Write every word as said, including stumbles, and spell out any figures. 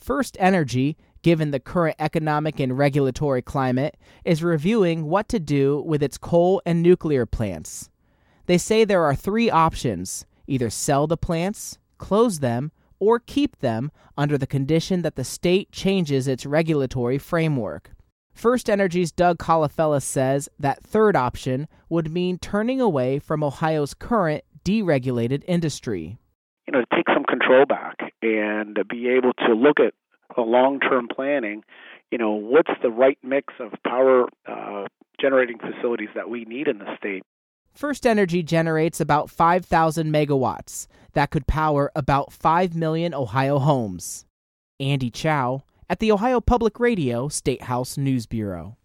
First Energy, given the current economic and regulatory climate, is reviewing what to do with its coal and nuclear plants. They say there are three options: either sell the plants, close them, or keep them under the condition that the state changes its regulatory framework. First Energy's Doug Colafella says that third option would mean turning away from Ohio's current deregulated industry. You know, to take some control back and be able to look at a long-term planning, you know, what's the right mix of power uh, generating facilities that we need in the state. First Energy generates about five thousand megawatts that could power about five million Ohio homes. Andy Chow at the Ohio Public Radio State House News Bureau.